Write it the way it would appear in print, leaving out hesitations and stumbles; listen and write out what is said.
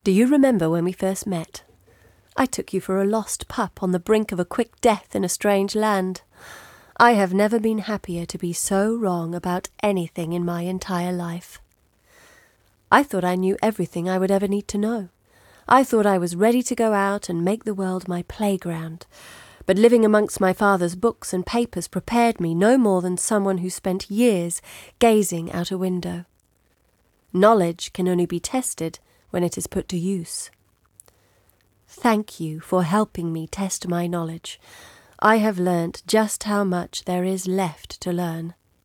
Do you remember when we first met? I took you for a lost pup on the brink of a quick death in a strange land. I have never been happier to be so wrong about anything in my entire life. I thought I knew everything I would ever need to know. I thought I was ready to go out and make the world my playground. But living amongst my father's books and papers prepared me no more than someone who spent years gazing out a window. Knowledge can only be tested when it is put to use. Thank you for helping me test my knowledge. I have learnt just how much there is left to learn.